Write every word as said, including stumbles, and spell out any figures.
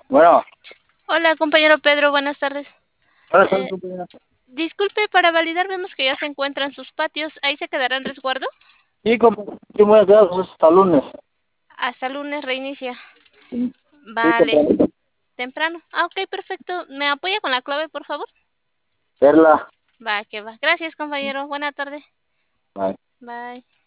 Bueno, Hola, compañero Pedro, buenas tardes. buenas tardes, Eh, compañera. disculpe, para validar vemos que ya se encuentran sus patios. ¿Ahí se quedará en resguardo? Sí, compañera, sí, buenas tardes, hasta lunes. Hasta lunes reinicia. Sí, sí, Vale, compañera. temprano. Ah, ok, perfecto. ¿Me apoya con la clave, por favor? Perla. Va, que va. Gracias, compañero. Buena tarde. Bye. Bye.